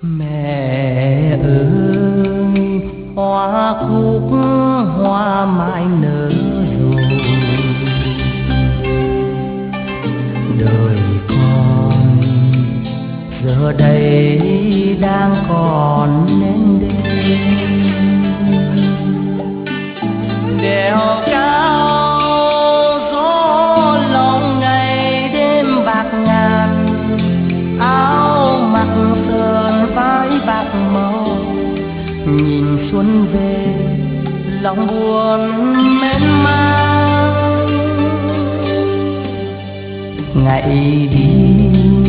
Mẹ ơi, hoa cúc hoa mai nở rồi, đời con giờ đây đang còn nên đèo cao gió lòng ngày đêm bạc ngàn, áo mặc sờn vai bạc màu, nhìn xuân về lòng buồn mến mang. Ngày đi